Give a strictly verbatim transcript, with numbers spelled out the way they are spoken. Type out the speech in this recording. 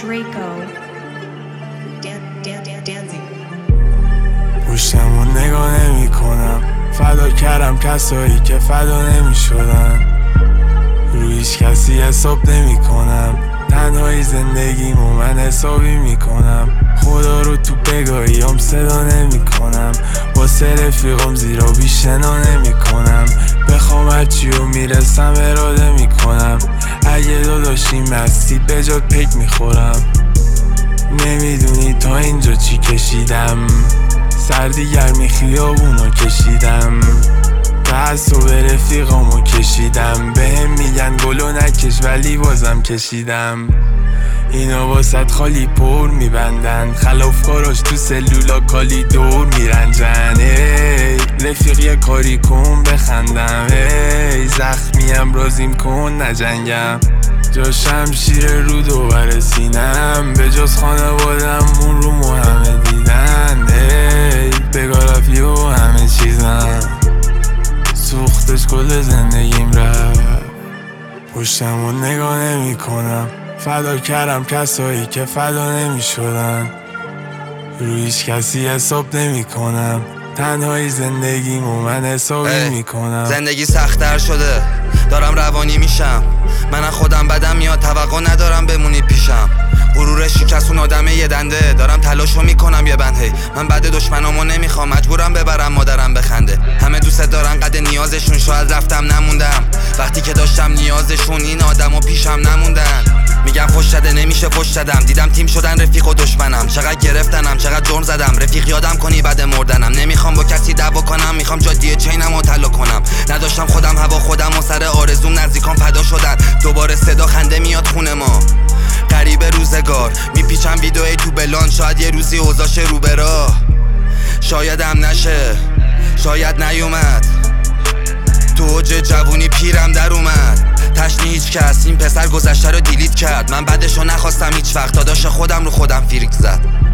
Draco. Dan, dan, dan, dancing. پشتمو نگاه نمی کنم، فدا کردم کسایی که فدا نمی شدن. روی هیچ کسی حساب نمی کنم، تنهایی زندگیمو من حسابی می کنم. خدا رو تو بگاهیام صدا نمی کنم، واسه رفیقم زیرا بیشنا نمی کنم. بخوام هرچی رو میرسم اراده می کنم، اگه داداشی مستی به جات پیک می خورم. نمیدونی تا اینجا چی کشیدم، سردی گرمی خیابونو کشیدم، تعصب رفیقامو کشیدم. بهم میگن گلو نکش ولی بازم کشیدم. اینا واسط خالی پر میبندن، خلافکاراش تو سلولا کالی دور میرنجن. ای رفیق یه کاری کن بخندم، ای زخمیم رازیم کن نجنگم. جا شمشیر رو دوباره سینم، به جز خانوادم اون رو مو همه دیدن. ای بگارفی و همه چیزم، سوختش کل زندگیم رفت. پشتمو نگاه نمی کنم، فدا کردم کسایی که فدا نمی شدن. روی هیچ کسی حساب نمی کنم، تنهایی زندگیمو من حسابی می کنم. زندگی سخت‌تر شده، دارم روانی میشم. من خودم بدم میاد، توقع ندارم بمونی پیشم. غرور شکستون آدمه یه دنده، دارم تلاشو میکنم یه بند. هی من بعد دشمنامو نمیخوام، مجبورم ببرم مادرم بخنده. همه دوست دارن قد نیازشون، شاید رفتم نموندم وقتی که داشتم نیازشون. این آدمو پیشم نموندن، میگم فش شده نمیشه فش دادم. دیدم تیم شدن رفیق و دشمنم، چقدر گرفتنم چقدر جرم زدم. رفیق یادم کنی بعد مردنم، نمیخوام با کسی دعوا کنم، میخوام جادیه چینم و طلا کنم. نداشتم خودم هوا خودم و سر آرزوم نزدیکام فدا شدن. دوباره صدا خنده میاد خونه ما، غریب روزگار میپیچم ویدئوی تو بلان. شاید یه روزی اوضاش رو به راه، شاید هم نشه، شاید نیومد. تو اوج جوونی پیرم در اومد، تشنی هیچ کس. این پسر گذشته رو دیلیت کرد، من بعدشو نخواستم هیچ وقت. داداش خودم رو خودم فریک زد.